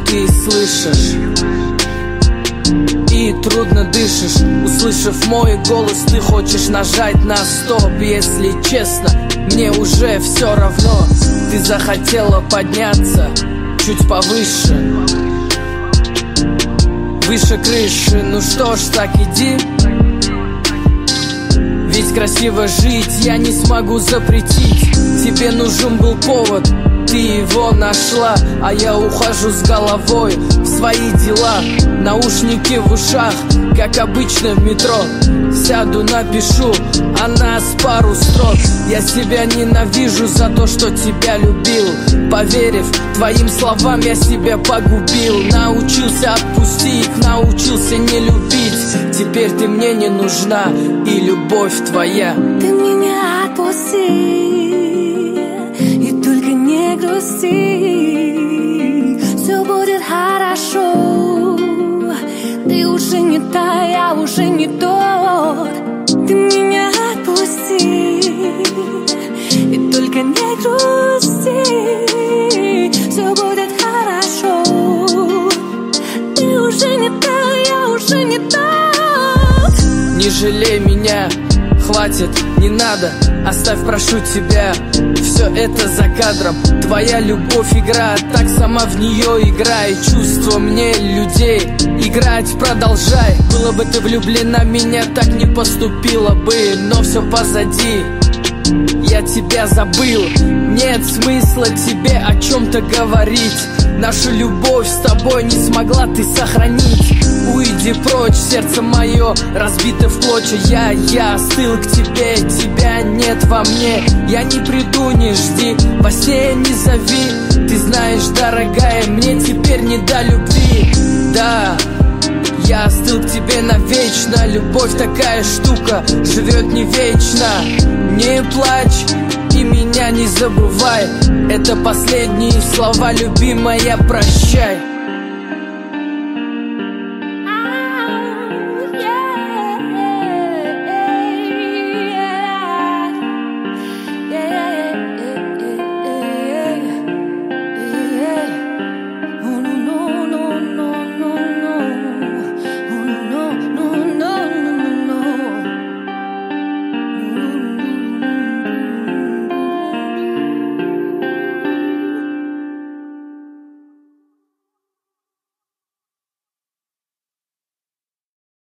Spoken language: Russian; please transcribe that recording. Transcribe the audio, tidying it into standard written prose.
ты слышишь и трудно дышишь. Услышав мой голос, ты хочешь нажать на стоп. Если честно, мне уже все равно. Ты захотела подняться чуть повыше, выше крыши. Ну что ж, так иди. Ведь красиво жить я не смогу запретить. Тебе нужен был повод, ты его нашла. А я ухожу с головой в свои дела. Наушники в ушах, как обычно в метро. Сяду, напишу о нас пару строк. Я себя ненавижу за то, что тебя любил. Поверив твоим словам, я себя погубил. Научился отпустить, научился не любить. Теперь ты мне не нужна, и любовь твоя. Ты меня отпусти, и только не грусти. Все будет хорошо. Ты уже не та, я уже не тот. Ты меня отпусти, и только не грусти. Все будет хорошо. Ты уже не та, я уже не тот. Не жалей меня, хватит, не надо. Оставь, прошу тебя, все это за кадром. Твоя любовь игра, так сама в нее играй. Чувства мне людей, играть продолжай. Была бы ты влюблена, меня так не поступила бы. Но все позади, я тебя забыл. Нет смысла тебе о чем-то говорить. Нашу любовь с тобой не смогла ты сохранить. Уйди прочь, сердце мое разбито в клочья. Я остыл к тебе, тебя нет во мне. Я не приду, не жди, во сне не зови. Ты знаешь, дорогая, мне теперь не до любви. Да, я остыл к тебе навечно. Любовь такая штука, живет не вечно. Не плачь и меня не забывай. Это последние слова, любимая, прощай.